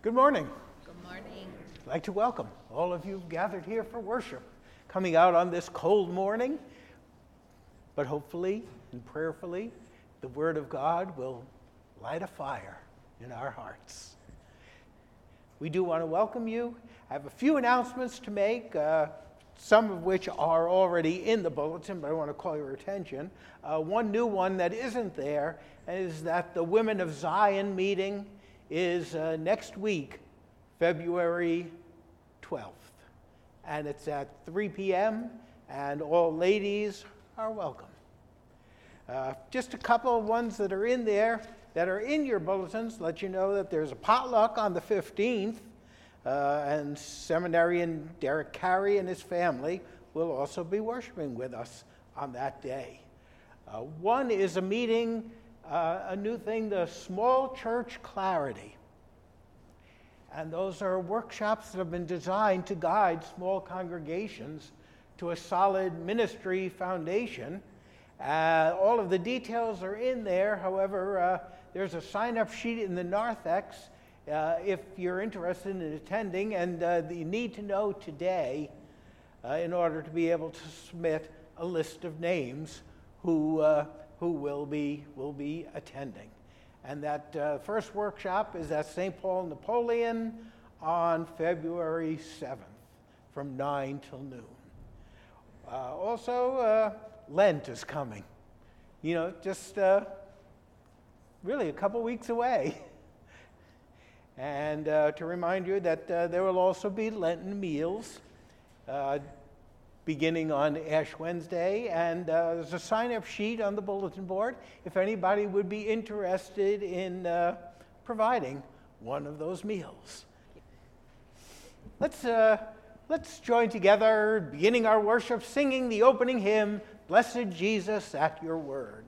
Good morning. Good morning. I'd like to welcome all of you gathered here for worship, coming out on this cold morning, but hopefully and prayerfully, the Word of God will light a fire in our hearts. We do want to welcome you. I have a few announcements to make, some of which are already in the bulletin, but I want to call your attention. One new one that isn't there is that the Women of Zion meeting is next week, February 12th. And it's at 3 p.m., and all ladies are welcome. Just a couple of ones that are in there that are in your bulletins let you know that there's a potluck on the 15th, and seminarian Derek Carey and his family will also be worshiping with us on that day. One is a meeting, a new thing, the Small Church Clarity. And those are workshops that have been designed to guide small congregations to a solid ministry foundation. All of the details are in there. However, there's a sign-up sheet in the narthex if you're interested in attending, and you need to know today in order to be able to submit a list of names who will be attending. And that first workshop is at St. Paul Napoleon on February 7th from 9 till noon. Also, Lent is coming. You know, just really a couple weeks away. And to remind you that there will also be Lenten meals beginning on Ash Wednesday, and there's a sign-up sheet on the bulletin board if anybody would be interested in providing one of those meals. Let's join together, beginning our worship, singing the opening hymn, Blessed Jesus at Your Word.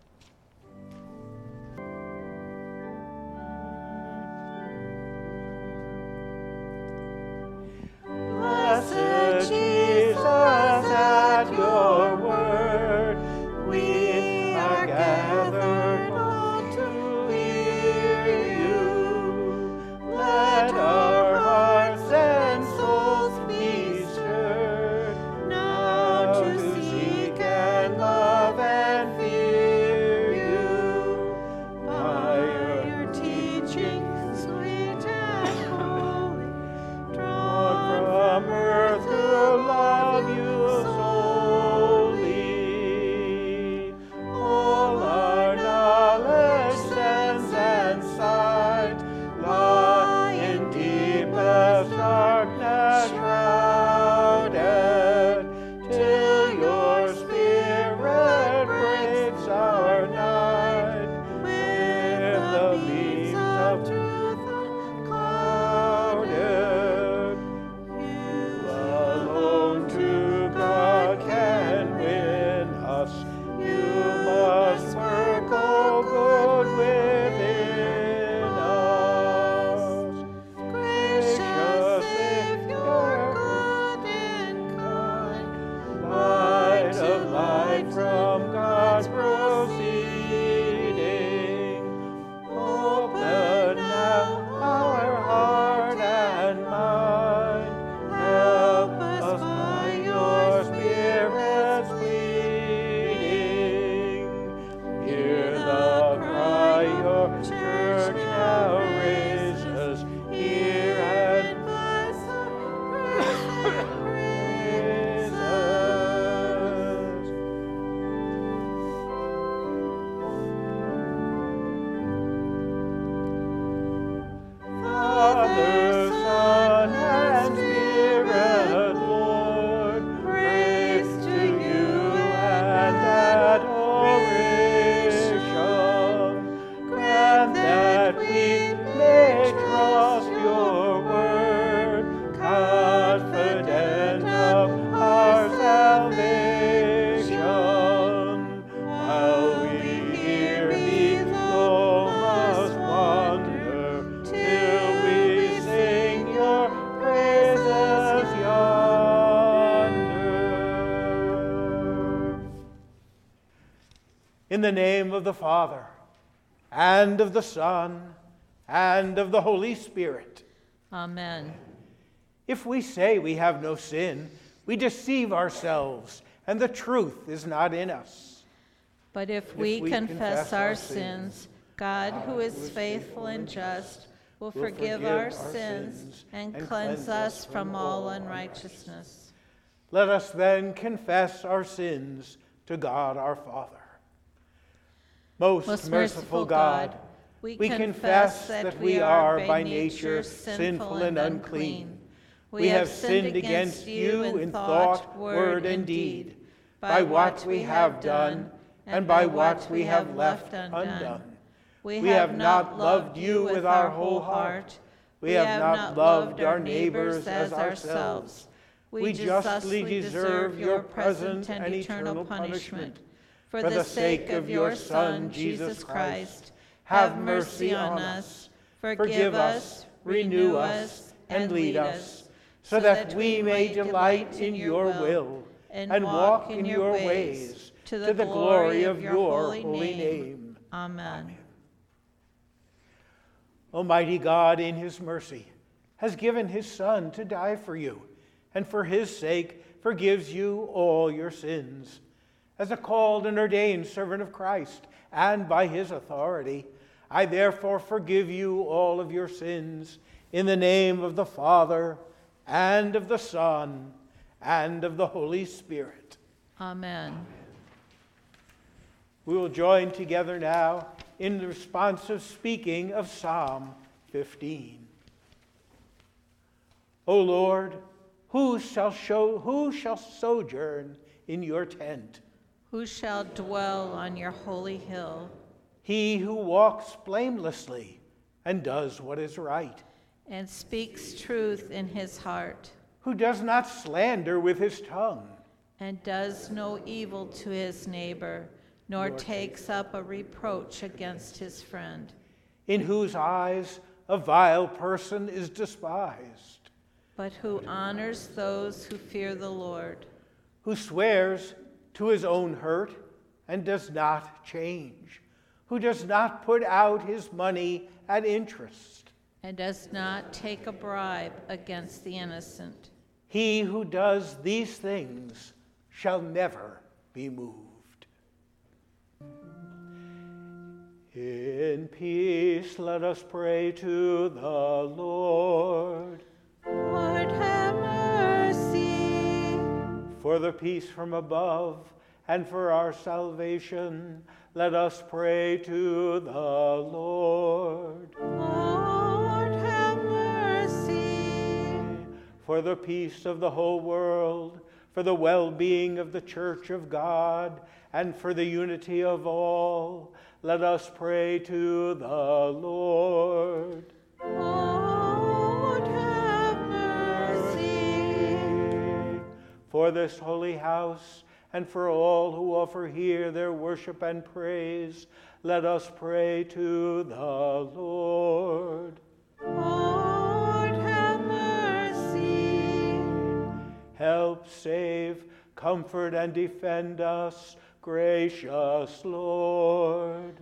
Blessed Jesus at your word, we are gathered all to hear you. Let our hearts and souls be stirred now to seek and love and fear you. By your teaching, sweet and holy, drawn from earth to love you solely. All our knowledge, sense, and sight lie in deepest darkness shrouded, till your Spirit breaks our night with the beams of truth unclouded. You alone to God can win us. You must work all good within us. Gracious Savior, good and kind, light of light from God's proceeding, open now our heart and mind. Help us by your Spirit's pleading. Hear the cry your church now raises. Hear and bless the praises. Father, Son, and Spirit, Lord, praise to you and adoration. Grant that we may trust your word, confident of our salvation. While we hear thee, lo, must wander, till we sing your praises yonder. In the name of the Father, and of the Son, and of the Holy Spirit. Amen. If we say we have no sin, we deceive ourselves, and the truth is not in us. But if we confess our sins, God, who is faithful and just, will forgive our sins and cleanse us from all unrighteousness. Let us then confess our sins to God our Father. Most merciful God, we confess that we are by nature sinful and unclean. We have sinned against you in thought, word, and deed, by what we have done and by what we have left undone. We have not loved you with our whole heart. We have not loved our neighbors as ourselves. We justly deserve your present and eternal punishment. For the sake of your Son, Jesus Christ, have mercy on us, forgive us, renew us, and lead us, so that we may delight in your will and walk in your ways to the glory of your holy name. Amen. Almighty God, in his mercy, has given his Son to die for you, and for his sake forgives you all your sins. As a called and ordained servant of Christ, and by his authority, I therefore forgive you all of your sins, in the name of the Father, and of the Son, and of the Holy Spirit. Amen. We will join together now in the responsive speaking of Psalm 15. O Lord, who shall sojourn in your tent? Who shall dwell on your holy hill? He who walks blamelessly and does what is right, and speaks truth in his heart, who does not slander with his tongue, and does no evil to his neighbor, nor takes up a reproach against his friend, in whose eyes a vile person is despised, but who honors those who fear the Lord, who swears to his own hurt and does not change, who does not put out his money at interest, and does not take a bribe against the innocent. He who does these things shall never be moved. In peace, let us pray to the Lord. Lord, have mercy. For the peace from above and for our salvation, let us pray to the Lord. Lord, have mercy. For the peace of the whole world, for the well-being of the Church of God, and for the unity of all, let us pray to the Lord. Lord, have mercy. For this holy house, and for all who offer here their worship and praise, let us pray to the Lord. Lord, have mercy. Help, save, comfort, and defend us, gracious Lord.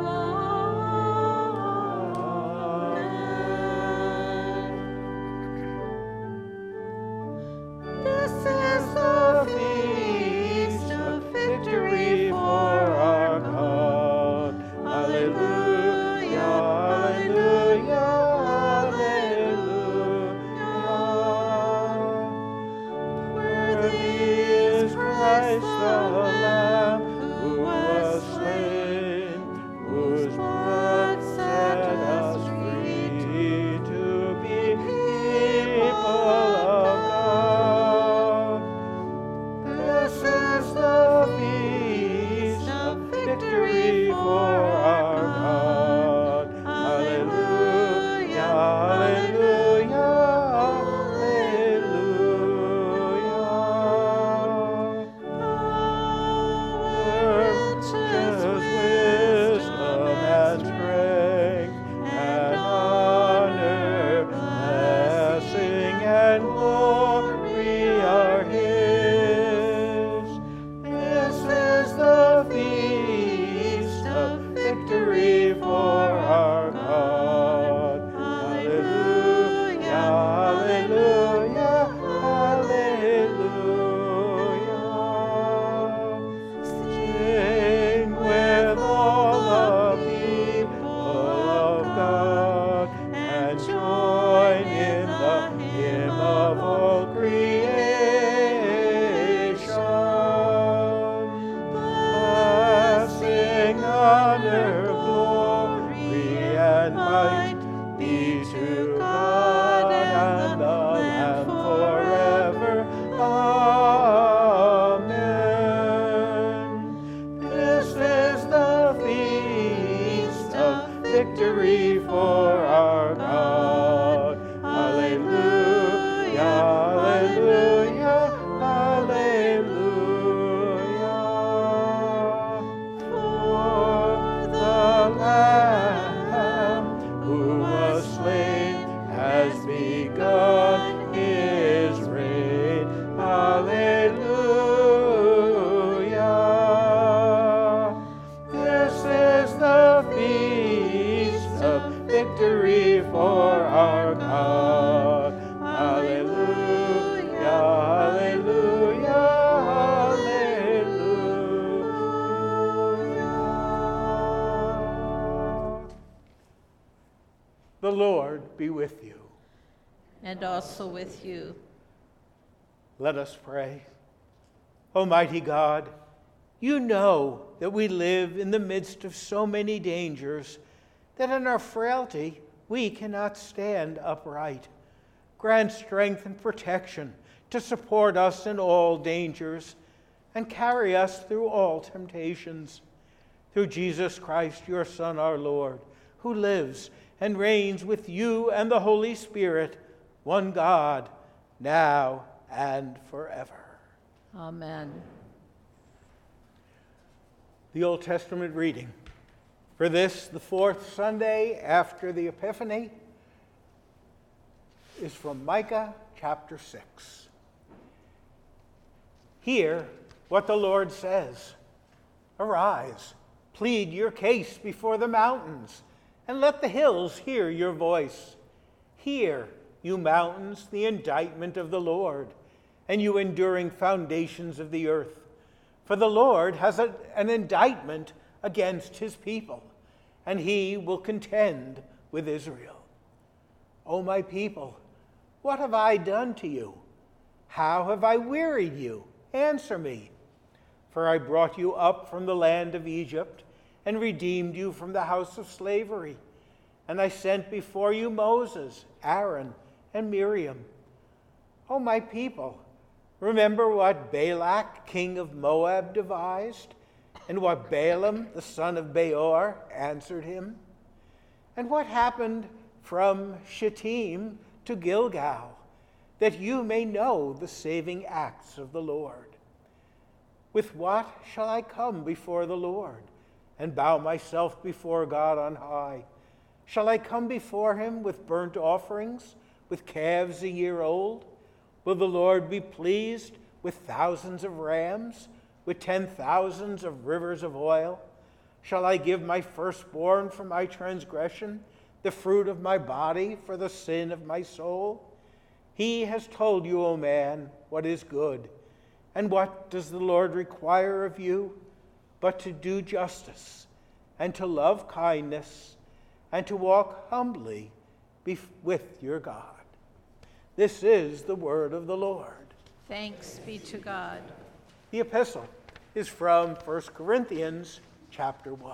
Amen. This is the feast of victory for our God. Alleluia, alleluia, alleluia. Worthy is Christ the Lamb who was slain has begun his reign. Hallelujah. This is the feast of victory for our God. Hallelujah, hallelujah, hallelujah. The Lord be with you. And also with you. Let us pray. Almighty God, you know that we live in the midst of so many dangers that in our frailty we cannot stand upright. Grant strength and protection to support us in all dangers and carry us through all temptations. Through Jesus Christ, your Son, our Lord, who lives and reigns with you and the Holy Spirit, one God, now and forever. Amen. The Old Testament reading for this, the fourth Sunday after the Epiphany, is from Micah chapter 6. Hear what the Lord says. Arise, plead your case before the mountains, and let the hills hear your voice. Hear, you mountains, the indictment of the Lord, and you enduring foundations of the earth. For the Lord has an indictment against his people, and he will contend with Israel. O my people, what have I done to you? How have I wearied you? Answer me. For I brought you up from the land of Egypt and redeemed you from the house of slavery. And I sent before you Moses, Aaron, and Miriam. O my people, remember what Balak, king of Moab, devised, and what Balaam, the son of Beor, answered him, and what happened from Shittim to Gilgal, that you may know the saving acts of the Lord. With what shall I come before the Lord and bow myself before God on high? Shall I come before him with burnt offerings, with calves a year old? Will the Lord be pleased with thousands of rams, with 10,000s of rivers of oil? Shall I give my firstborn for my transgression, the fruit of my body for the sin of my soul? He has told you, O man, what is good. And what does the Lord require of you? But to do justice, and to love kindness, and to walk humbly with your God. This is the word of the Lord. Thanks be to God. The epistle is from 1 Corinthians chapter 1.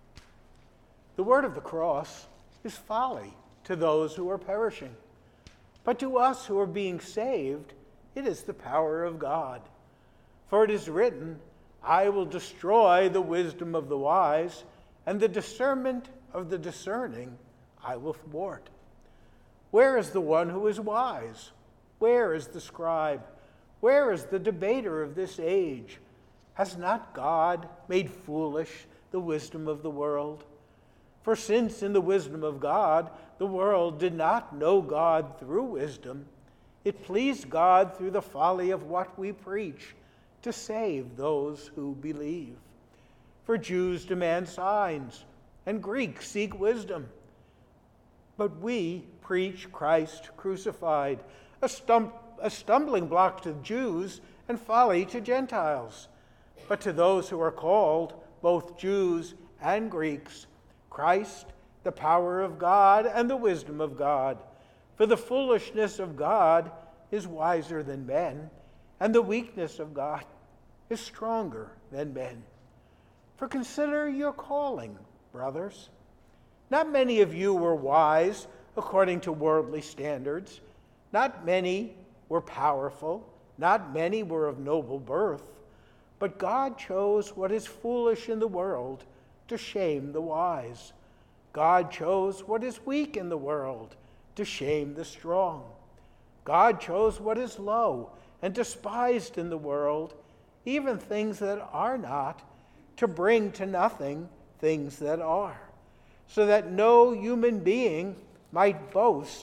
The word of the cross is folly to those who are perishing, but to us who are being saved, it is the power of God. For it is written, I will destroy the wisdom of the wise, and the discernment of the discerning I will thwart. Where is the one who is wise? Where is the scribe? Where is the debater of this age? Has not God made foolish the wisdom of the world? For since in the wisdom of God, the world did not know God through wisdom, it pleased God through the folly of what we preach to save those who believe. For Jews demand signs, and Greeks seek wisdom. But we preach Christ crucified, a stumbling block to Jews and folly to Gentiles. But to those who are called, both Jews and Greeks, Christ, the power of God and the wisdom of God. For the foolishness of God is wiser than men, and the weakness of God is stronger than men. For consider your calling, brothers. Not many of you were wise according to worldly standards. Not many were powerful. Not many were of noble birth. But God chose what is foolish in the world to shame the wise. God chose what is weak in the world to shame the strong. God chose what is low and despised in the world, even things that are not, to bring to nothing things that are, so that no human being might boast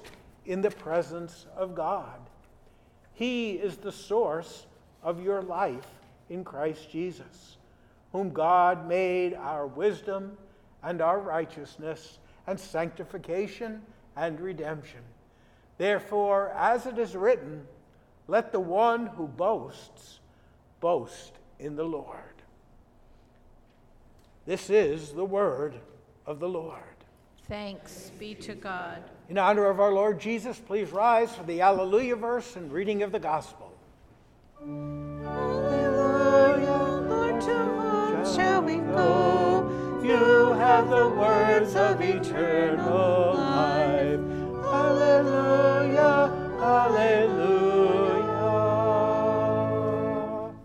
in the presence of God. He is the source of your life in Christ Jesus, whom God made our wisdom and our righteousness and sanctification and redemption. Therefore, as it is written, let the one who boasts boast in the Lord. This is the word of the Lord. Thanks be to God. In honor of our Lord Jesus, please rise for the Alleluia verse and reading of the Gospel. Alleluia, Lord, to whom shall we go? You have the words of eternal life. Alleluia, alleluia.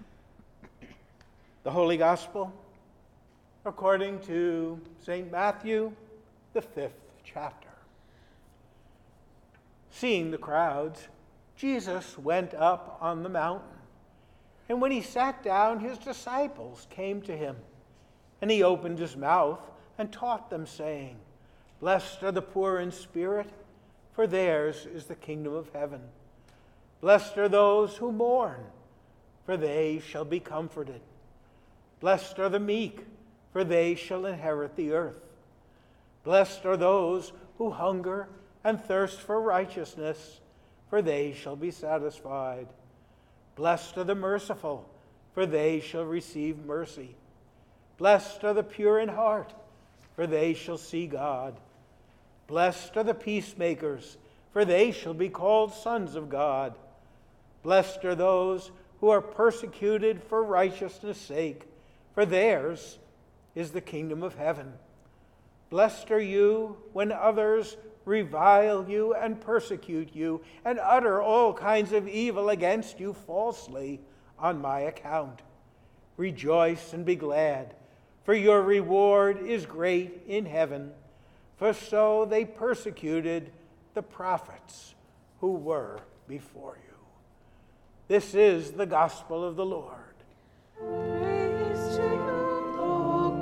The Holy Gospel according to St. Matthew, the 5th chapter. Seeing the crowds, Jesus went up on the mountain. And when he sat down, his disciples came to him. And he opened his mouth and taught them, saying, Blessed are the poor in spirit, for theirs is the kingdom of heaven. Blessed are those who mourn, for they shall be comforted. Blessed are the meek, for they shall inherit the earth. Blessed are those who hunger and thirst for righteousness, for they shall be satisfied. Blessed are the merciful, for they shall receive mercy. Blessed are the pure in heart, for they shall see God. Blessed are the peacemakers, for they shall be called sons of God. Blessed are those who are persecuted for righteousness' sake, for theirs is the kingdom of heaven. Blessed are you when others revile you and persecute you and utter all kinds of evil against you falsely on my account. Rejoice and be glad, for your reward is great in heaven, for so they persecuted the prophets who were before you. This is the gospel of the Lord. Praise to you, O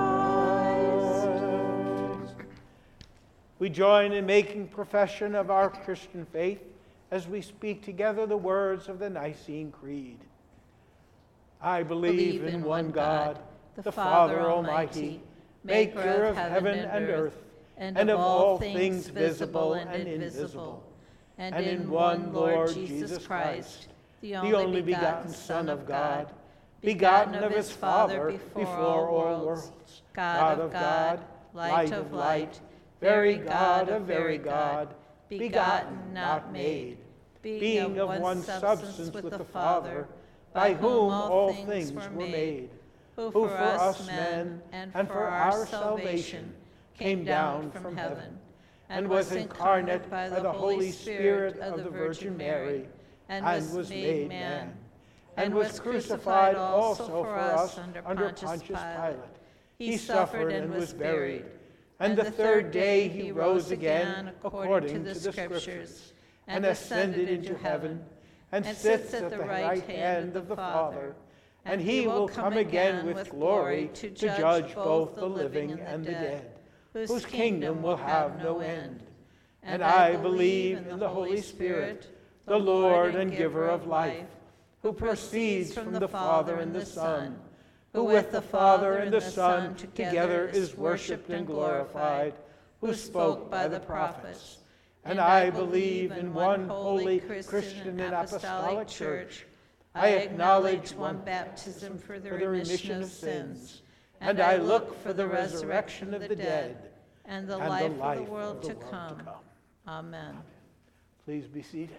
Christ. We join in making profession of our Christian faith as we speak together the words of the Nicene Creed. I believe in one God, the Father Almighty, maker of heaven and earth, and of all things visible and invisible, and in one Lord Jesus Christ, the only begotten Son of God, begotten of his Father before all worlds, God of God, light of light, very God of very God, begotten, not made, being of one substance with the Father, by whom all things were made, who for us men and for our salvation came down from heaven, and was incarnate by the Holy Spirit of the Virgin Mary, and was made man, and was crucified also for us under Pontius Pilate. He suffered and was buried, and the third day he rose again according to the Scriptures, and ascended into heaven, and sits at the right hand of the Father. And he will come again with glory to judge both the living and the dead, whose kingdom will have no end. And I believe in the Holy Spirit, the Lord and giver of life, who proceeds from the Father and the Son, who with the Father and the Son together is worshipped and glorified, who spoke by the prophets. And I believe in one holy Christian and apostolic church. I acknowledge one baptism for the remission of sins, and I look for the resurrection of the dead and the life of the world to come. Amen. Please be seated.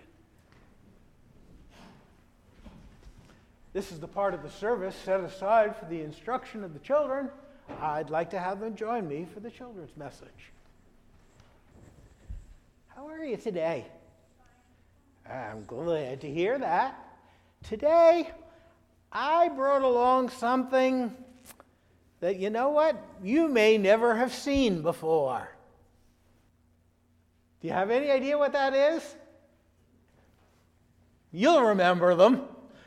This is the part of the service set aside for the instruction of the children. I'd like to have them join me for the children's message. How are you today? I'm glad to hear that. Today, I brought along something that, you know what, you may never have seen before. Do you have any idea what that is? You'll remember them.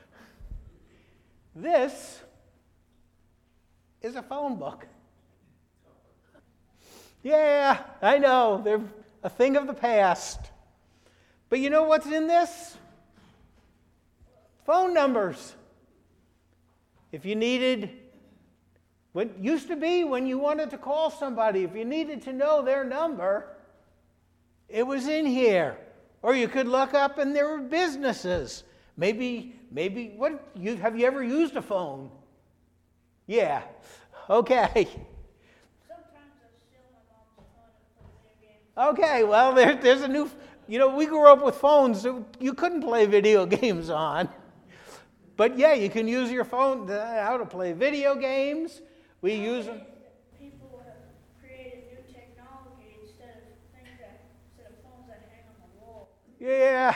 This is a phone book. Yeah, I know, they're a thing of the past. But you know what's in this? Phone numbers. If you needed, what used to be when you wanted to call somebody, if you needed to know their number, it was in here. Or you could look up and there were businesses. Maybe, have you ever used a phone? Yeah. Okay. Sometimes I steal my mom's phone and play video games. Okay, well, there's a new, we grew up with phones that you couldn't play video games on. But yeah, you can use your phone how to play video games. We use them. People have created new technology instead of phones that hang on the wall. Yeah.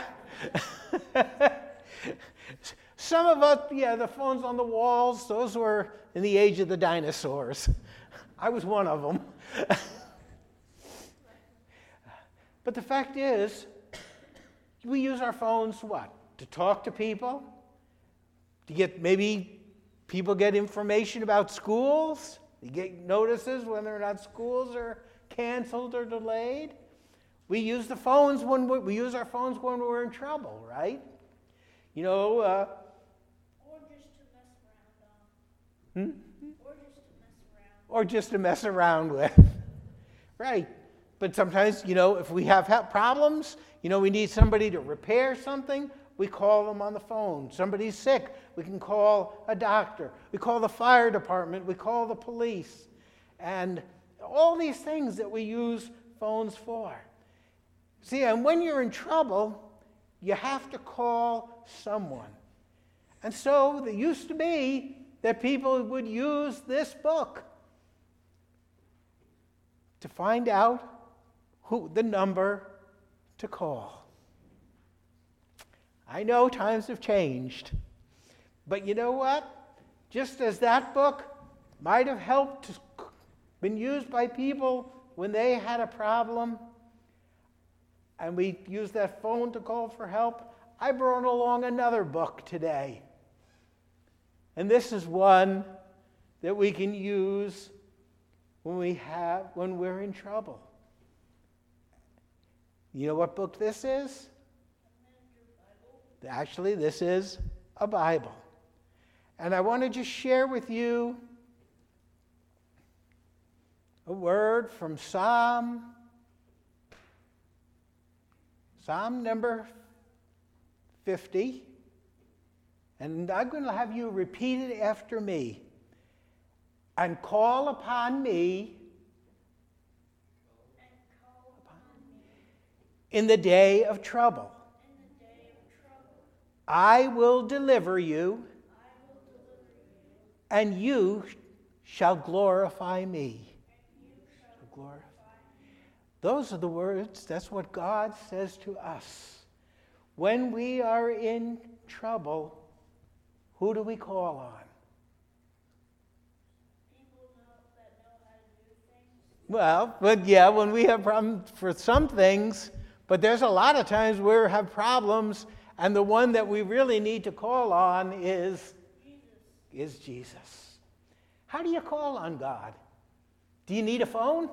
Some of us, the phones on the walls, those were in the age of the dinosaurs. I was one of them. But the fact is, we use our phones, what? To talk to people? To get, maybe people get information about schools? You get notices whether or not schools are canceled or delayed? We use the phones we use our phones when we're in trouble, right? Or just to mess around on. Or just to mess around with. Right. But sometimes, if we have problems, we need somebody to repair something, we call them on the phone. Somebody's sick, we can call a doctor. We call the fire department, we call the police. And all these things that we use phones for. See, and when you're in trouble, you have to call someone. And so it used to be that people would use this book to find out the number to call. I know times have changed, but you know what? Just as that book might have been used by people when they had a problem, and we used that phone to call for help, I brought along another book today. And this is one that we can use when we're in trouble. You know what book this is? Actually, this is a Bible. And I want to just share with you a word from Psalm number 50. And I'm going to have you repeat it after me. And call upon me in the day of trouble. I will deliver you, and you shall glorify me. Those are the words, that's what God says to us. When we are in trouble, who do we call on? People that know how to do things. Well, but yeah, when we have problems for some things, but there's a lot of times where we have problems, and the one that we really need to call on is Jesus. How do you call on God? Do you need a phone?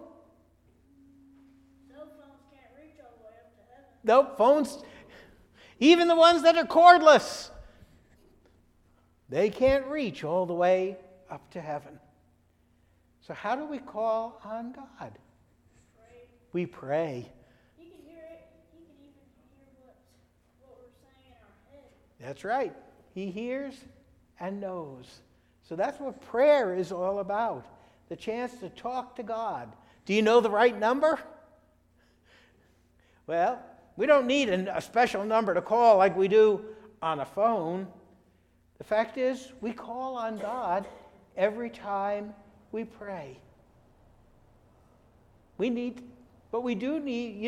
Cell phones can't reach all the way up to heaven. Nope, phones, even the ones that are cordless, they can't reach all the way up to heaven. So how do we call on God? Pray. We pray. He can hear it. He can even hear what we're saying in our head. That's right. He hears and knows. So that's what prayer is all about. The chance to talk to God. Do you know the right number? Well, we don't need a special number to call like we do on a phone. The fact is, we call on God every time we pray. You do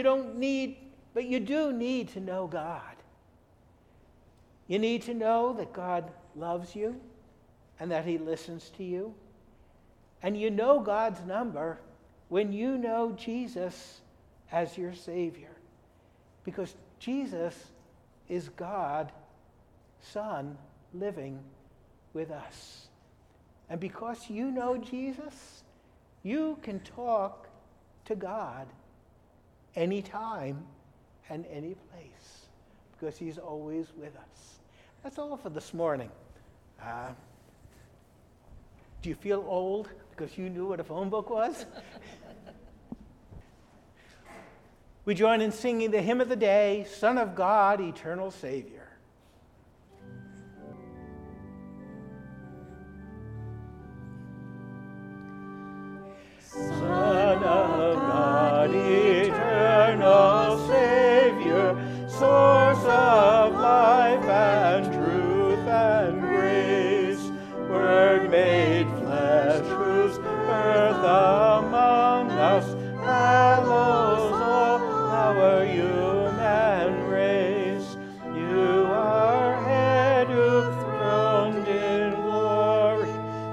need to know God. You need to know that God loves you and that He listens to you. And you know God's number when you know Jesus as your Savior. Because Jesus is God, Son, living with us. And because you know Jesus, you can talk to God anytime and any place. because he's always with us. That's all for this morning. Do you feel old because you knew what a phone book was? We join in singing the hymn of the day, Son of God, Eternal Savior. Son of God, eternal Savior, source of life and truth and grace, Word made flesh, whose birth among us hallows all our human race. You are head who throned in glory,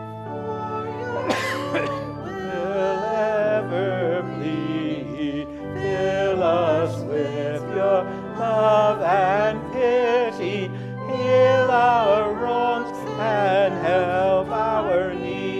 will ever plead. Fill us with your love and pity, heal our wrongs and help our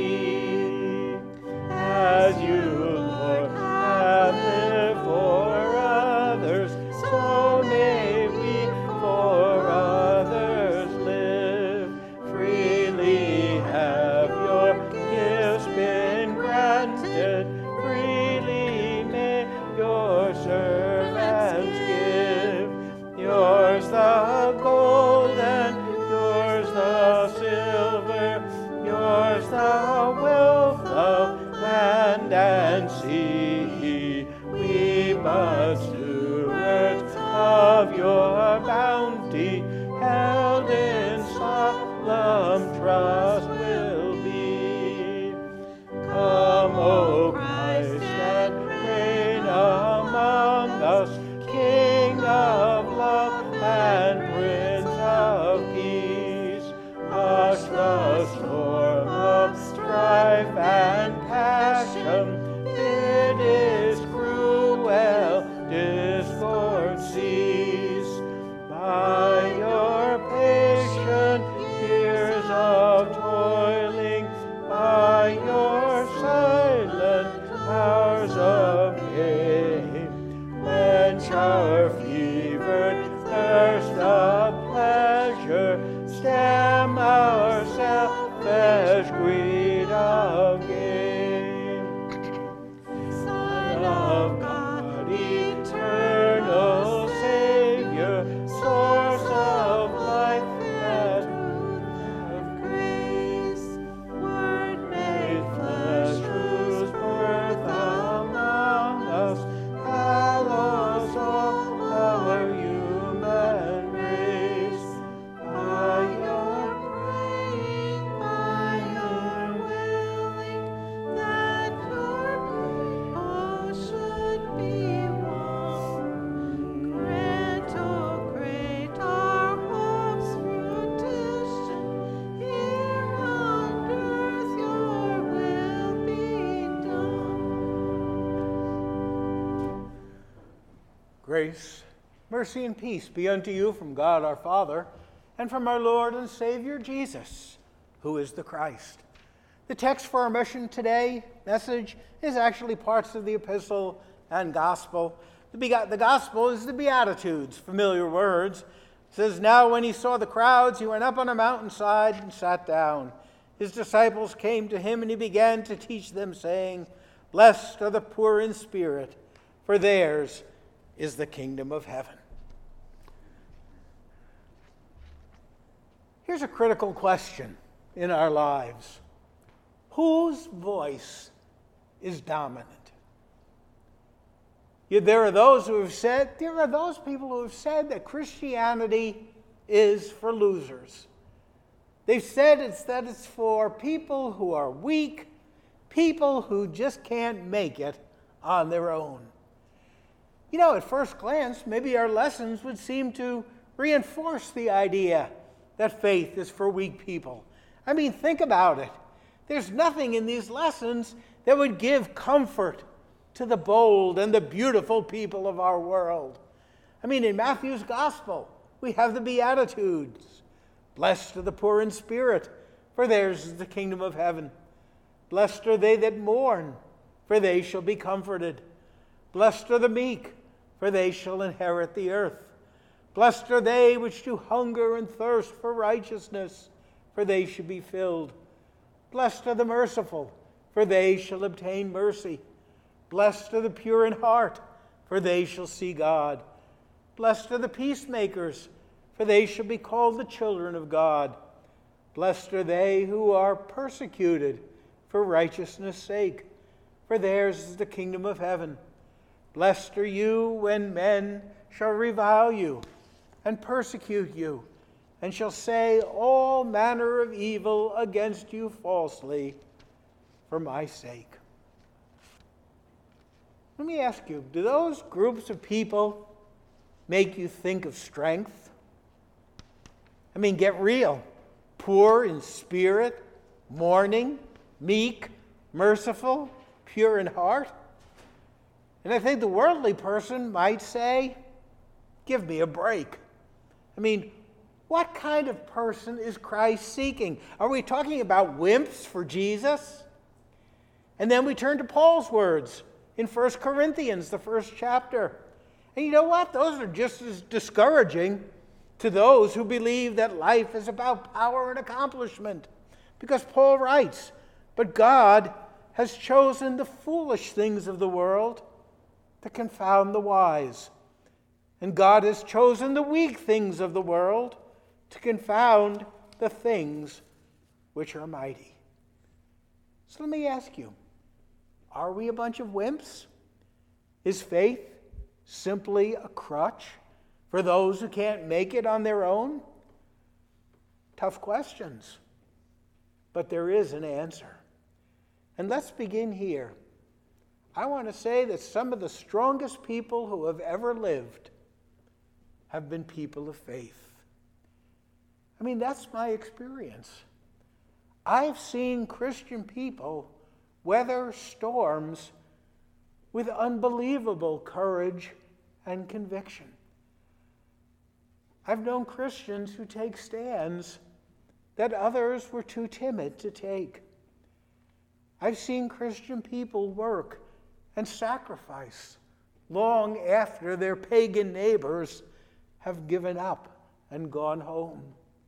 need. As you, Lord, have lived for others, so may we for others live. Freely have your gifts been granted, freely may your servants give. Yours the gold and yours the silver, yours the wealth of land and sea. We but stewards of your bounty, held in solemn trust will be. Come, O Christ, and reign among us, King of love and Prince of peace. Hush the storm of strife and passion, bid its cruel discord cease. By your patient years of toiling, by your silent hours of pain, quench our fevered thirst of pleasure, stem our selfish greed of gain. Son of God, eternal Savior, source of life and of grace, Word made flesh, whose birth among us hallows all our human race. By your praying, by your willing, that your people should be one. Grant, O great, our hopes' fruition. Here on earth your will be done. Grace, mercy, and peace be unto you from God our Father, and from our Lord and Savior Jesus, who is the Christ. The text for our message is actually parts of the epistle and gospel. The gospel is the Beatitudes, familiar words. It says, now when he saw the crowds, he went up on a mountainside and sat down. His disciples came to him, and he began to teach them, saying, blessed are the poor in spirit, for theirs is the kingdom of heaven. Here's a critical question in our lives. Whose voice is dominant? There are those people who have said that Christianity is for losers. They've said it's for people who are weak, people who just can't make it on their own. At first glance, maybe our lessons would seem to reinforce the idea that faith is for weak people. Think about it. There's nothing in these lessons that would give comfort to the bold and the beautiful people of our world. In Matthew's gospel, we have the Beatitudes. Blessed are the poor in spirit, for theirs is the kingdom of heaven. Blessed are they that mourn, for they shall be comforted. Blessed are the meek, for they shall inherit the earth. Blessed are they which do hunger and thirst for righteousness, for they shall be filled. Blessed are the merciful, for they shall obtain mercy. Blessed are the pure in heart, for they shall see God. Blessed are the peacemakers, for they shall be called the children of God. Blessed are they who are persecuted for righteousness' sake, for theirs is the kingdom of heaven. Blessed are you when men shall revile you and persecute you, and shall say all manner of evil against you falsely for my sake. Let me ask you, do those groups of people make you think of strength? I mean, get real. Poor in spirit, mourning, meek, merciful, pure in heart. And I think the worldly person might say, give me a break. I mean, what kind of person is Christ seeking? Are we talking about wimps for Jesus? And then we turn to Paul's words in 1 Corinthians, the first chapter. And you know what? Those are just as discouraging to those who believe that life is about power and accomplishment. Because Paul writes, but God has chosen the foolish things of the world to confound the wise. And God has chosen the weak things of the world to confound the things which are mighty. So let me ask you, are we a bunch of wimps? Is faith simply a crutch for those who can't make it on their own? Tough questions, but there is an answer. And let's begin here. I want to say that some of the strongest people who have ever lived have been people of faith. I mean, that's my experience. I've seen Christian people weather storms with unbelievable courage and conviction. I've known Christians who take stands that others were too timid to take. I've seen Christian people work and sacrifice long after their pagan neighbors have given up and gone home.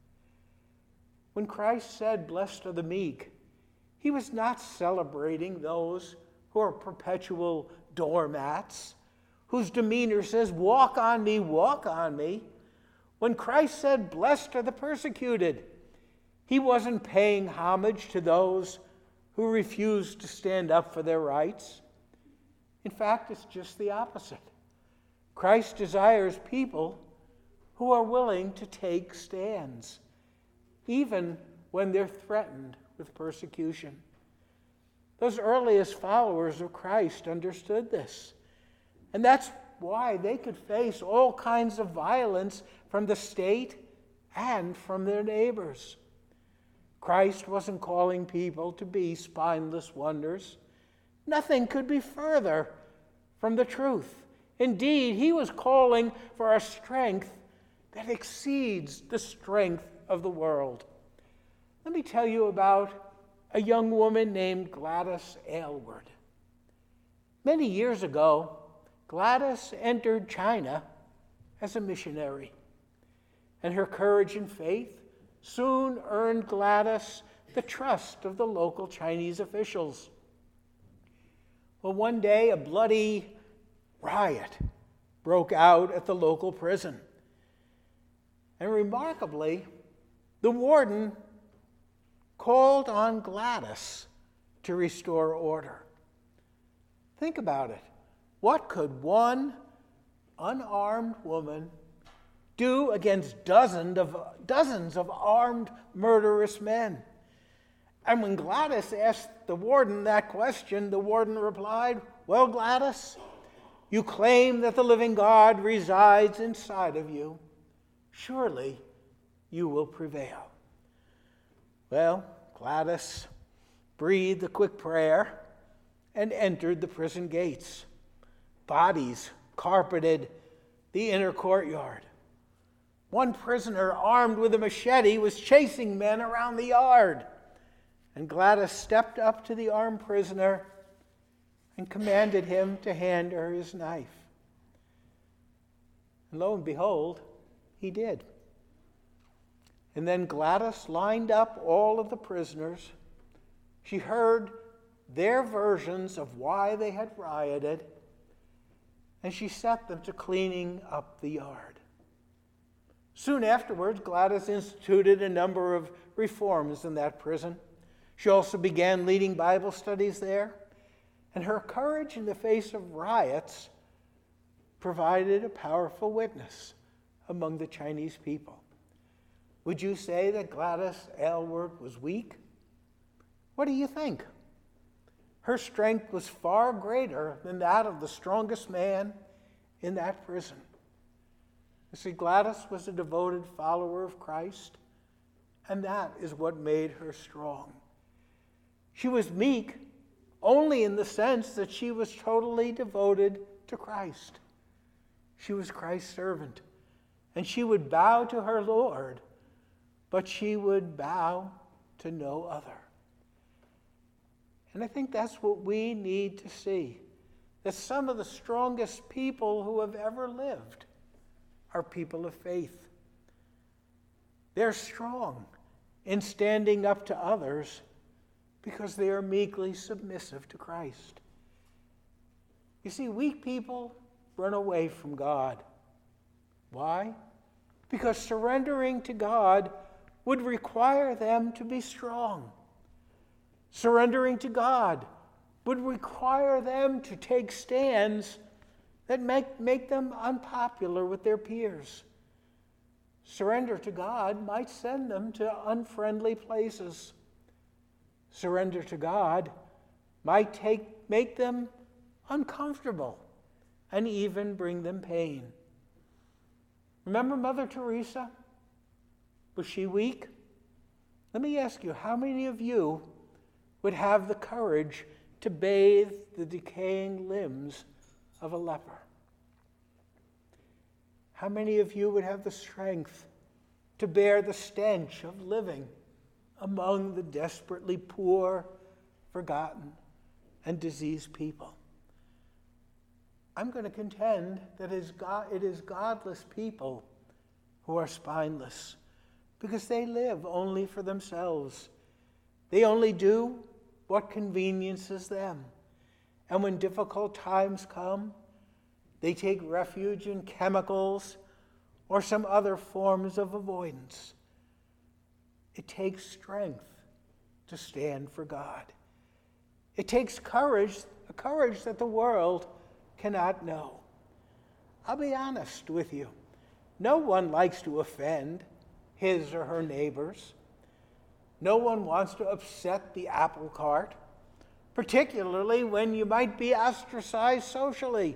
When Christ said, blessed are the meek, he was not celebrating those who are perpetual doormats, whose demeanor says, walk on me, walk on me. When Christ said, blessed are the persecuted, he wasn't paying homage to those who refused to stand up for their rights. In fact, it's just the opposite. Christ desires people who are willing to take stands, even when they're threatened with persecution. Those earliest followers of Christ understood this. And that's why they could face all kinds of violence from the state and from their neighbors. Christ wasn't calling people to be spineless wonders. Nothing could be further from the truth. Indeed, he was calling for a strength that exceeds the strength of the world. Let me tell you about a young woman named Gladys Aylward. Many years ago, Gladys entered China as a missionary, and her courage and faith soon earned Gladys the trust of the local Chinese officials. Well, one day a bloody riot broke out at the local prison. And remarkably, the warden called on Gladys to restore order. Think about it. What could one unarmed woman do against dozens of armed, murderous men? And when Gladys asked the warden that question, the warden replied, well, Gladys, you claim that the living God resides inside of you. Surely you will prevail. Well, Gladys breathed a quick prayer and entered the prison gates. Bodies carpeted the inner courtyard. One prisoner armed with a machete was chasing men around the yard. And Gladys stepped up to the armed prisoner and commanded him to hand her his knife. And lo and behold, he did. And then Gladys lined up all of the prisoners. She heard their versions of why they had rioted, and she set them to cleaning up the yard. Soon afterwards, Gladys instituted a number of reforms in that prison. She also began leading Bible studies there, and her courage in the face of riots provided a powerful witness among the Chinese people. Would you say that Gladys Aylward was weak? What do you think? Her strength was far greater than that of the strongest man in that prison. You see, Gladys was a devoted follower of Christ, and that is what made her strong. She was meek only in the sense that she was totally devoted to Christ. She was Christ's servant, and she would bow to her Lord, but she would bow to no other. And I think that's what we need to see, that some of the strongest people who have ever lived are people of faith. They're strong in standing up to others because they are meekly submissive to Christ. You see, weak people run away from God. Why? Because surrendering to God would require them to be strong. Surrendering to God would require them to take stands that make them unpopular with their peers. Surrender to God might send them to unfriendly places. Surrender to God might make them uncomfortable and even bring them pain. Remember Mother Teresa? Was she weak? Let me ask you, how many of you would have the courage to bathe the decaying limbs of a leper? How many of you would have the strength to bear the stench of living among the desperately poor, forgotten, and diseased people? I'm going to contend that it is godless people who are spineless because they live only for themselves. They only do what conveniences them. And when difficult times come, they take refuge in chemicals or some other forms of avoidance. It takes strength to stand for God. It takes courage, a courage that the world cannot know. I'll be honest with you. No one likes to offend his or her neighbors. No one wants to upset the apple cart, particularly when you might be ostracized socially.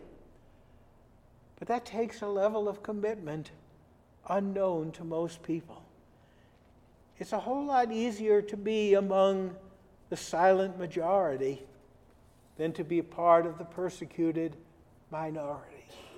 But that takes a level of commitment unknown to most people. It's a whole lot easier to be among the silent majority than to be a part of the persecuted minority.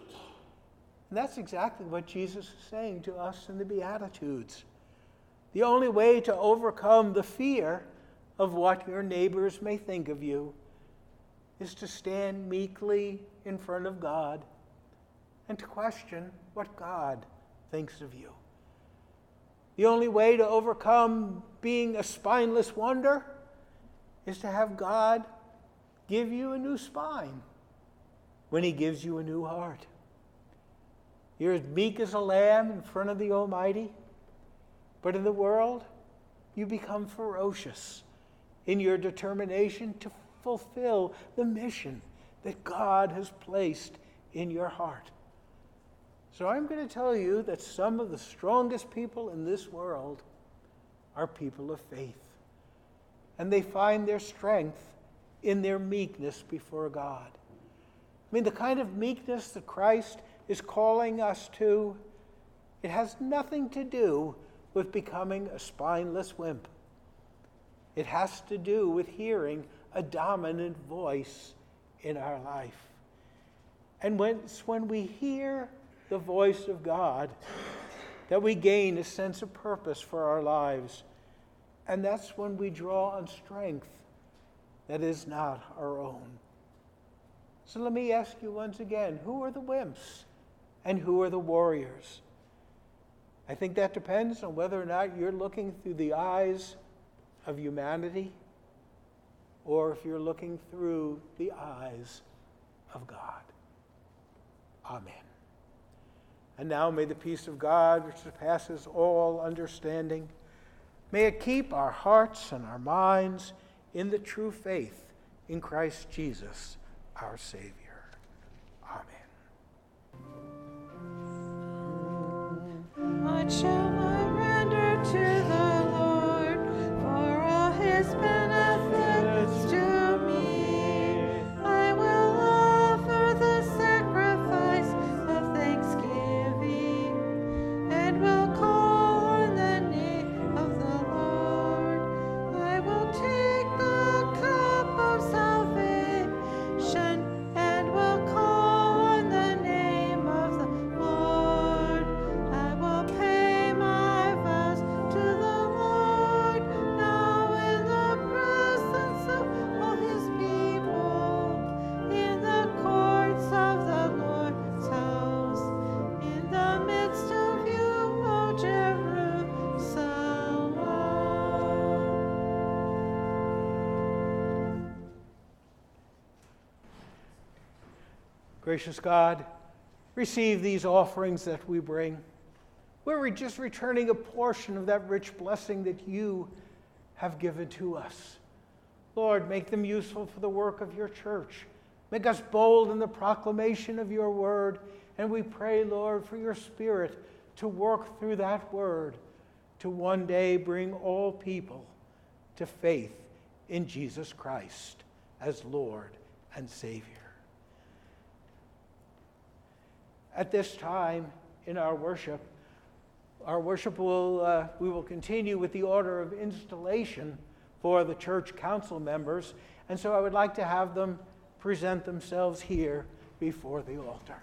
And that's exactly what Jesus is saying to us in the Beatitudes. The only way to overcome the fear of what your neighbors may think of you is to stand meekly in front of God and to question what God thinks of you. The only way to overcome being a spineless wonder is to have God give you a new spine when He gives you a new heart. You're as meek as a lamb in front of the Almighty, but in the world, you become ferocious in your determination to fulfill the mission that God has placed in your heart. So I'm going to tell you that some of the strongest people in this world are people of faith. And they find their strength in their meekness before God. I mean, the kind of meekness that Christ is calling us to, it has nothing to do with becoming a spineless wimp. It has to do with hearing a dominant voice in our life. And when we hear the voice of God, that we gain a sense of purpose for our lives. And that's when we draw on strength that is not our own. So let me ask you once again, who are the wimps and who are the warriors? I think that depends on whether or not you're looking through the eyes of humanity or if you're looking through the eyes of God. Amen. And now may the peace of God, which surpasses all understanding, may it keep our hearts and our minds in the true faith in Christ Jesus, our Savior. Amen. What shall I render to the Lord for all his benefits to me? I will offer the sacrifice of thanksgiving and will call on the name of the Lord. I will take the cup of salvation and will call on the name of the Lord. I will pay my vows to the Lord now in the presence of all his people, in the courts of the Lord's house, in the midst of you, O Jerusalem. Gracious God, receive these offerings that we bring. We're just returning a portion of that rich blessing that you have given to us. Lord, make them useful for the work of your church. Make us bold in the proclamation of your word. And we pray, Lord, for your Spirit to work through that word to one day bring all people to faith in Jesus Christ as Lord and Savior. At this time in our worship will we will continue with the order of installation for the church council members, and so I would like to have them present themselves here before the altar.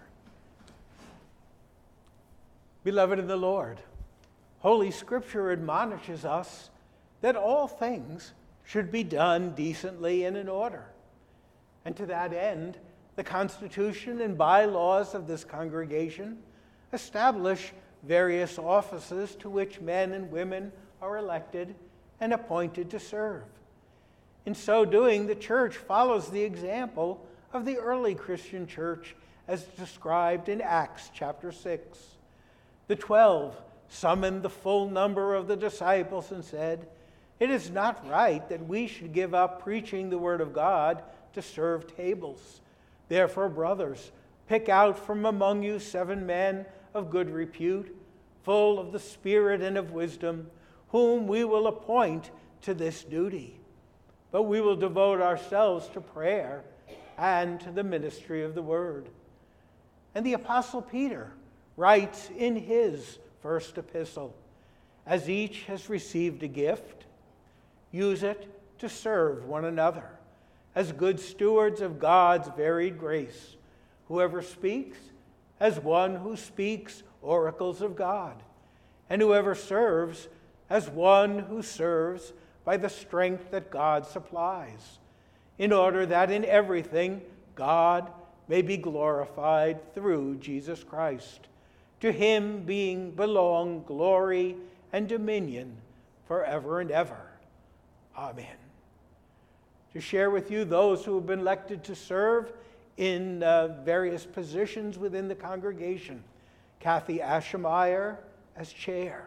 Beloved in the Lord, Holy Scripture admonishes us that all things should be done decently and in order. And to that end, the Constitution and bylaws of this congregation establish various offices to which men and women are elected and appointed to serve. In so doing, the church follows the example of the early Christian church as described in Acts chapter 6. The 12 summoned the full number of the disciples and said, "It is not right that we should give up preaching the word of God to serve tables. Therefore, brothers, pick out from among you 7 men of good repute, full of the Spirit and of wisdom, whom we will appoint to this duty. But we will devote ourselves to prayer and to the ministry of the word." And the Apostle Peter writes in his first epistle, "As each has received a gift, use it to serve one another as good stewards of God's varied grace. Whoever speaks, as one who speaks oracles of God, and whoever serves, as one who serves by the strength that God supplies, in order that in everything God may be glorified through Jesus Christ. To him belong glory and dominion forever and ever. Amen." To share with you those who have been elected to serve in various positions within the congregation: Kathy Aschemeyer as chair,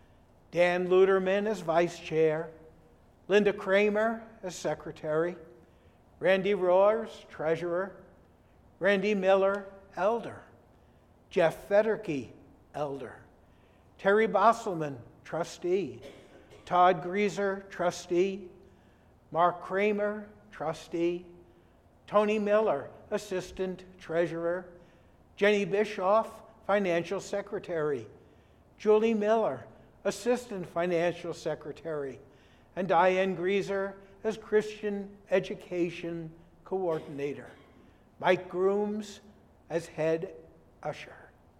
Dan Luderman as vice chair, Linda Kramer as secretary, Randy Roars, treasurer, Randy Miller, elder, Jeff Federke, elder, Terry Bosselman, trustee, Todd Grieser, trustee, Mark Kramer, trustee, Tony Miller, assistant treasurer, Jenny Bischoff, financial secretary, Julie Miller, assistant financial secretary, and Diane Grieser as Christian education coordinator, Mike Grooms as head usher.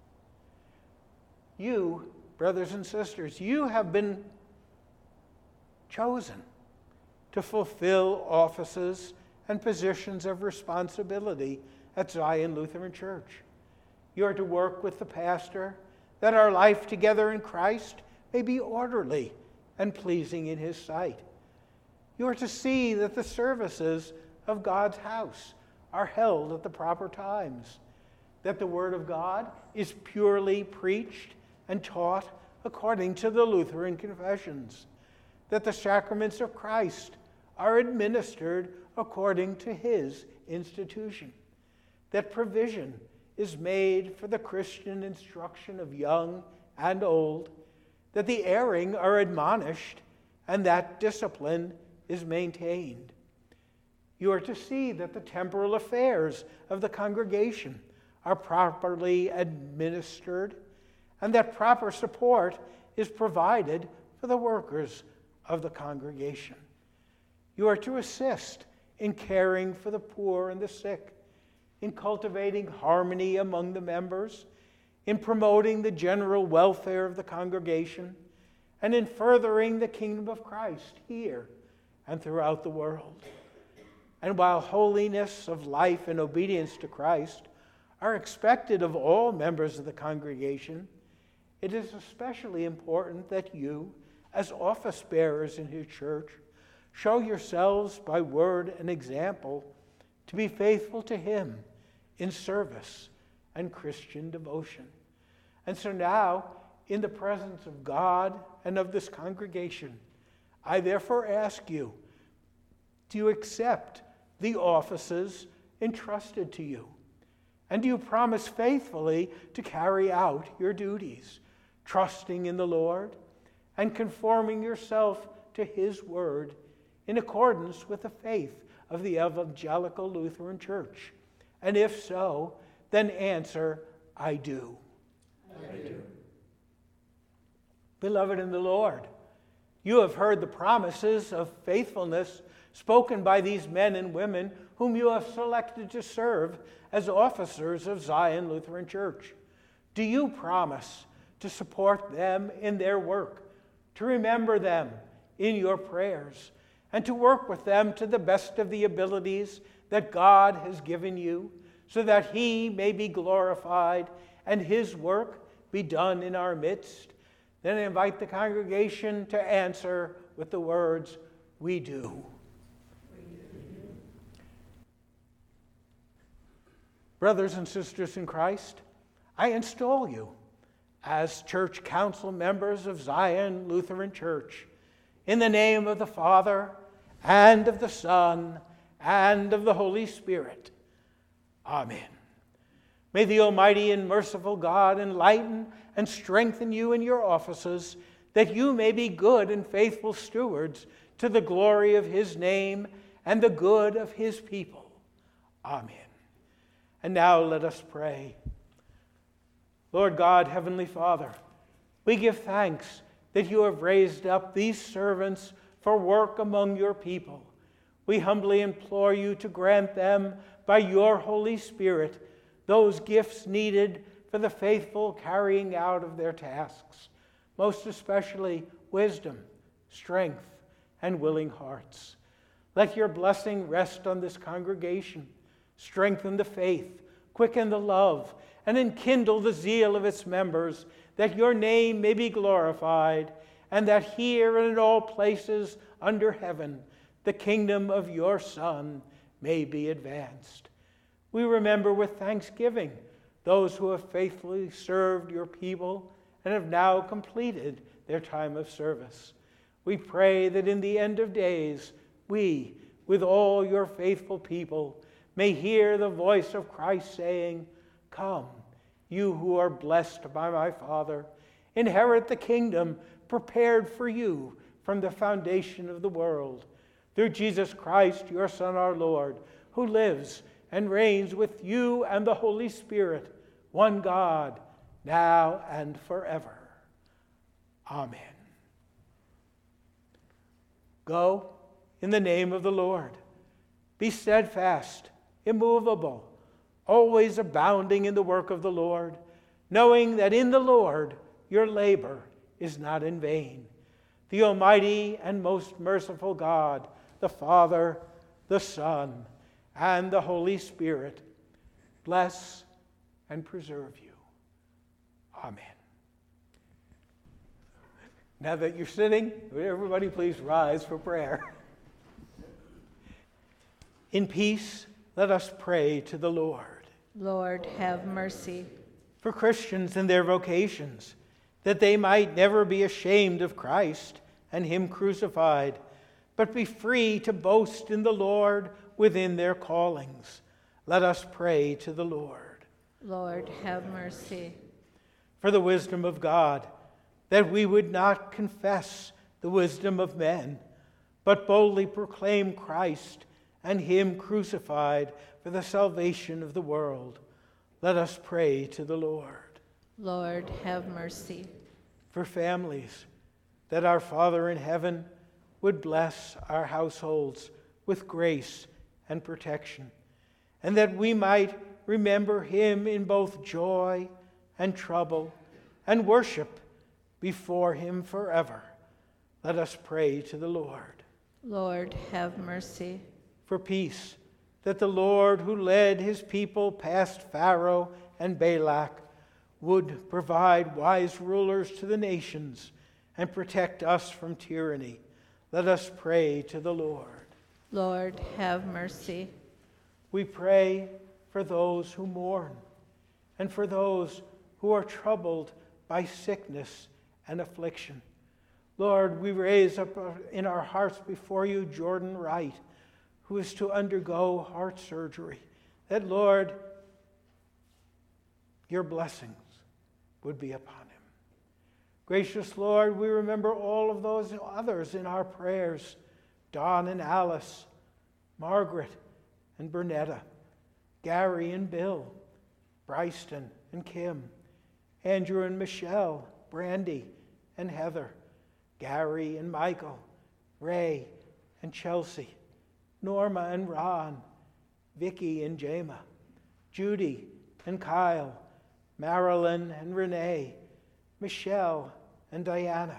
You, brothers and sisters, you have been chosen to fulfill offices and positions of responsibility at Zion Lutheran Church. You are to work with the pastor that our life together in Christ may be orderly and pleasing in his sight. You are to see that the services of God's house are held at the proper times, that the Word of God is purely preached and taught according to the Lutheran confessions, that the sacraments of Christ are administered according to his institution, that provision is made for the Christian instruction of young and old, that the erring are admonished, and that discipline is maintained. You are to see that the temporal affairs of the congregation are properly administered, and that proper support is provided for the workers of the congregation. You are to assist in caring for the poor and the sick, in cultivating harmony among the members, in promoting the general welfare of the congregation, and in furthering the kingdom of Christ here and throughout the world. And while holiness of life and obedience to Christ are expected of all members of the congregation, it is especially important that you, as office bearers in his church, show yourselves by word and example to be faithful to him in service and Christian devotion. And so now, in the presence of God and of this congregation, I therefore ask you, do you accept the offices entrusted to you? And do you promise faithfully to carry out your duties, trusting in the Lord and conforming yourself to his word in accordance with the faith of the Evangelical Lutheran Church? And if so, then answer, I do. I do. Beloved in the Lord, you have heard the promises of faithfulness spoken by these men and women whom you have selected to serve as officers of Zion Lutheran Church. Do you promise to support them in their work, to remember them in your prayers, and to work with them to the best of the abilities that God has given you, so that he may be glorified and his work be done in our midst? Then I invite the congregation to answer with the words, we do. Brothers and sisters in Christ, I install you as church council members of Zion Lutheran Church in the name of the Father and of the Son and of the Holy Spirit. Amen. May the Almighty and merciful God enlighten and strengthen you in your offices, that you may be good and faithful stewards to the glory of his name and the good of his people. Amen. And now let us pray. Lord God, Heavenly Father, we give thanks that you have raised up these servants for work among your people. We humbly implore you to grant them, by your Holy Spirit, those gifts needed for the faithful carrying out of their tasks, most especially wisdom, strength, and willing hearts. Let your blessing rest on this congregation, strengthen the faith, quicken the love, and enkindle the zeal of its members, that your name may be glorified, and that here and in all places under heaven, the kingdom of your Son may be advanced. We remember with thanksgiving those who have faithfully served your people and have now completed their time of service. We pray that in the end of days, we, with all your faithful people, may hear the voice of Christ saying, "Come, you who are blessed by my Father, inherit the kingdom prepared for you from the foundation of the world. Through Jesus Christ, your Son, our Lord, who lives and reigns with you and the Holy Spirit, one God, now and forever. Amen." Go in the name of the Lord. Be steadfast, immovable, always abounding in the work of the Lord, knowing that in the Lord your labor is not in vain. The Almighty and most merciful God, the Father, the Son, and the Holy Spirit, bless and preserve you. Amen. Now that you're sitting, would everybody please rise for prayer? In peace, let us pray to the Lord. Lord, have mercy. For Christians and their vocations, that they might never be ashamed of Christ and him crucified, but be free to boast in the Lord within their callings. Let us pray to the Lord. Lord, have mercy. For the wisdom of God, that we would not confess the wisdom of men, but boldly proclaim Christ and him crucified for the salvation of the world. Let us pray to the Lord. Lord, have mercy. For families, that our Father in heaven would bless our households with grace and protection, and that we might remember him in both joy and trouble, and worship before him forever. Let us pray to the Lord. Lord, have mercy. For peace, that the Lord who led his people past Pharaoh and Balak would provide wise rulers to the nations and protect us from tyranny. Let us pray to the Lord. Lord, have mercy. We pray for those who mourn and for those who are troubled by sickness and affliction. Lord, we raise up in our hearts before you Jordan Wright, who is to undergo heart surgery, that, Lord, your blessings would be upon him. Gracious Lord, we remember all of those others in our prayers, Don and Alice, Margaret and Bernetta, Gary and Bill, Bryston and Kim, Andrew and Michelle, Brandy and Heather, Gary and Michael, Ray and Chelsea, Norma and Ron, Vicky and Jama, Judy and Kyle, Marilyn and Renee, Michelle and Diana,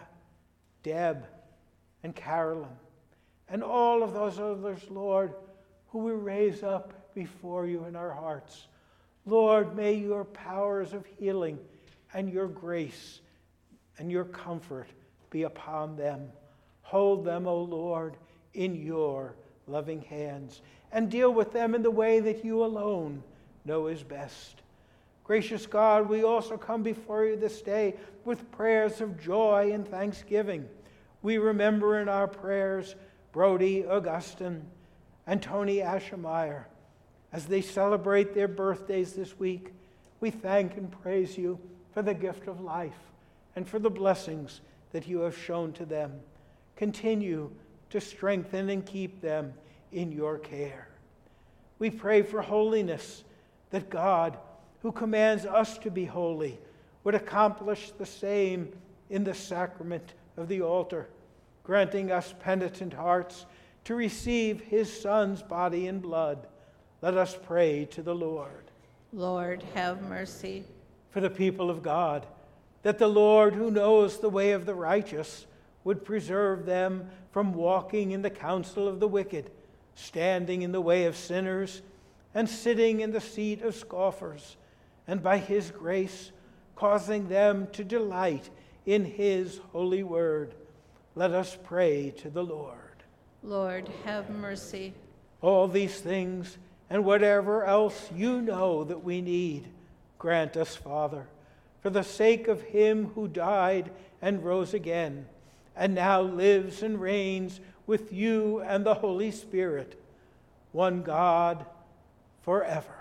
Deb and Carolyn, and all of those others, Lord, who we raise up before you in our hearts. Lord, may your powers of healing and your grace and your comfort be upon them. Hold them, O Lord, in your loving hands, and deal with them in the way that you alone know is best. Gracious God, we also come before you this day with prayers of joy and thanksgiving. We remember in our prayers Brody Augustin and Tony Ashemeyer. As they celebrate their birthdays this week, we thank and praise you for the gift of life and for the blessings that you have shown to them. Continue to strengthen and keep them in your care. We pray for holiness, that God, who commands us to be holy, would accomplish the same in the sacrament of the altar, granting us penitent hearts to receive his Son's body and blood. Let us pray to the Lord. Lord, have mercy. For the people of God, that the Lord, who knows the way of the righteous, would preserve them from walking in the counsel of the wicked, standing in the way of sinners, and sitting in the seat of scoffers, and by his grace causing them to delight in his holy word. Let us pray to the Lord. Lord, have mercy. All these things and whatever else you know that we need, grant us, Father, for the sake of him who died and rose again, and now lives and reigns with you and the Holy Spirit, one God, forever.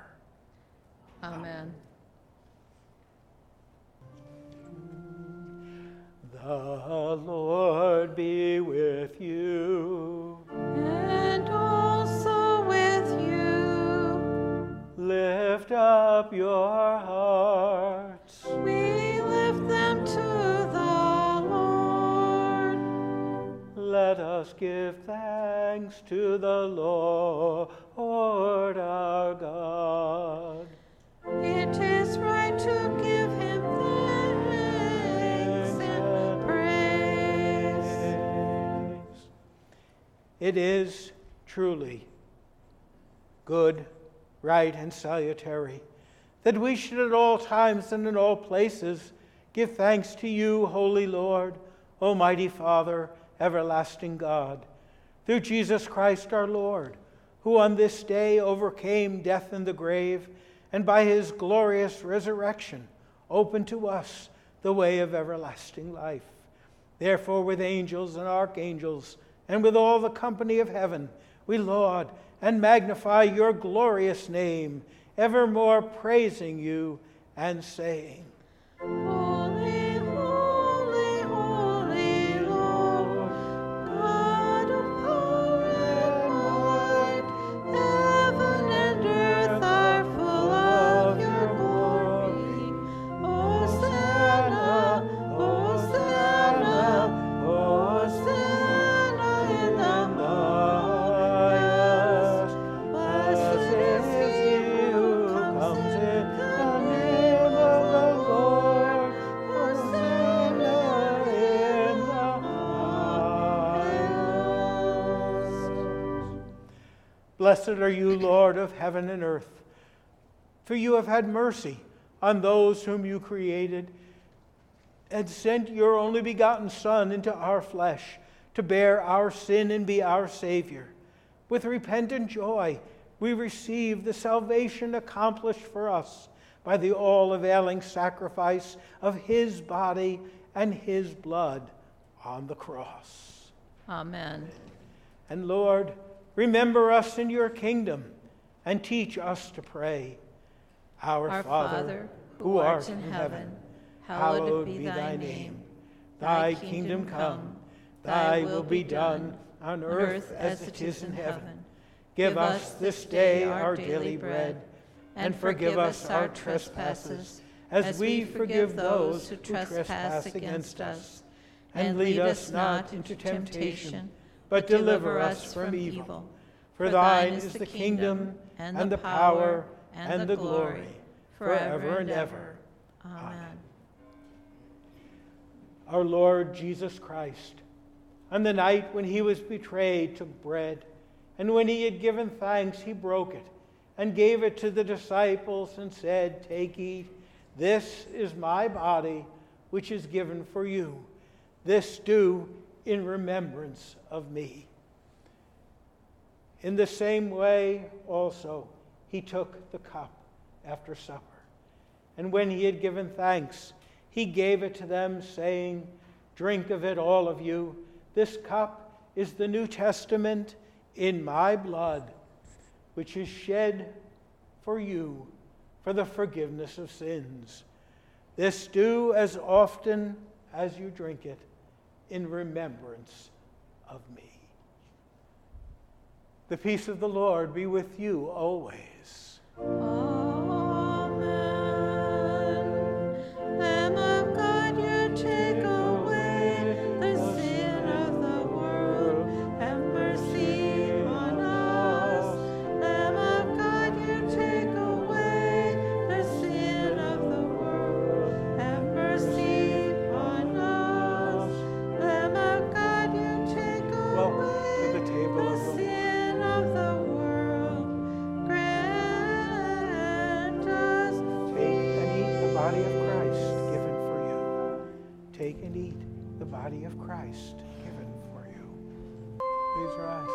Amen. The Lord be with you. And also with you. Lift up your hearts. We lift them to the Lord. Let us give thanks to the Lord our God. It is right to give him thanks and praise. It is truly good, right, and salutary that we should at all times and in all places give thanks to you, Holy Lord, Almighty Father, everlasting God, through Jesus Christ our Lord, who on this day overcame death and the grave, and by his glorious resurrection opened to us the way of everlasting life. Therefore, with angels and archangels, and with all the company of heaven, we laud and magnify your glorious name, evermore praising you and saying, Holy, holy, holy Lord, God of power and might, heaven and earth are full of your glory. Hosanna, Hosanna, Hosanna in the highest. Blessed is he who comes in the name of the Lord. Hosanna in the highest. Blessed are you, Lord of heaven and earth, for you have had mercy on those whom you created and sent your only begotten Son into our flesh to bear our sin and be our Savior. With repentant joy, we receive the salvation accomplished for us by the all-availing sacrifice of his body and his blood on the cross. Amen. And Lord, remember us in your kingdom and teach us to pray. Our Father, who art in heaven, hallowed be thy name. Thy kingdom come, thy will be done on earth as it is in heaven. Give us this day our daily bread, and forgive us our trespasses, as we forgive those who trespass against us. And lead us not into temptation, but deliver us from evil. For thine is the kingdom, and the power, and the glory, forever and ever. Amen. Our Lord Jesus Christ, on the night when he was betrayed, took bread, and when he had given thanks, he broke it, and gave it to the disciples, and said, "Take, eat. This is my body, which is given for you. This do in remembrance of me." In the same way also he took the cup after supper, and when he had given thanks, he gave it to them, saying, "Drink of it, all of you. This cup is the New Testament in my blood, which is shed for you for the forgiveness of sins. This do as often as you drink it in remembrance of me." The peace of the Lord be with you always. Amen. Lamb of God, you take away the sin of the world. Have mercy on us. Lamb of God, you take away the sin of the world. Have mercy on us. Lamb of God, you take Welcome away to the table of the the Lord. sin of the world. Grant us Take and eat the body of Christ given for you. Take and eat the body of Christ given for you. Please rise.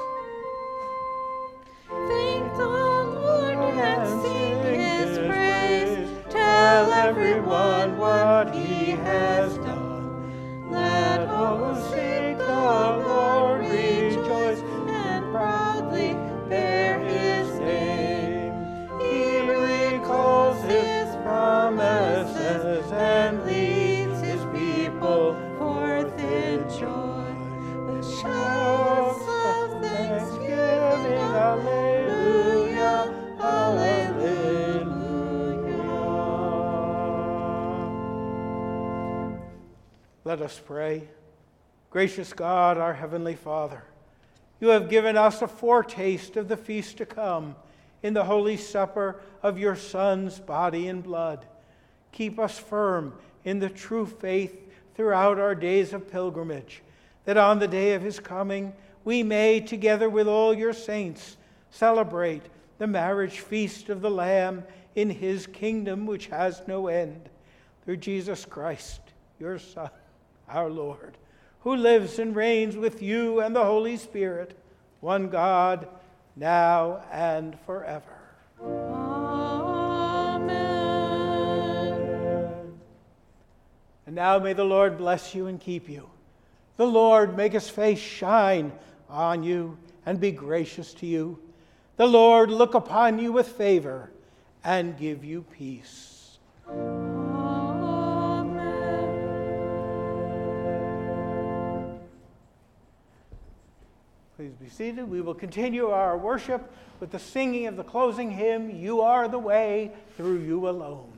Thank the Lord and sing his praise. Tell everyone what he has done. Let all who seek the Lord rejoice and proudly bear his name. He recalls his promises and leads his people forth in joy with shouts of thanksgiving. Alleluia, alleluia. Let us pray. Gracious God, our Heavenly Father, you have given us a foretaste of the feast to come in the Holy Supper of your Son's body and blood. Keep us firm in the true faith throughout our days of pilgrimage, that on the day of his coming we may, together with all your saints, celebrate the marriage feast of the Lamb in his kingdom which has no end. Through Jesus Christ, your Son, our Lord, who lives and reigns with you and the Holy Spirit, one God, now and forever. Amen. And now may the Lord bless you and keep you. The Lord make his face shine on you and be gracious to you. The Lord look upon you with favor and give you peace. Amen. Please be seated. We will continue our worship with the singing of the closing hymn, You Are the Way, Through You Alone.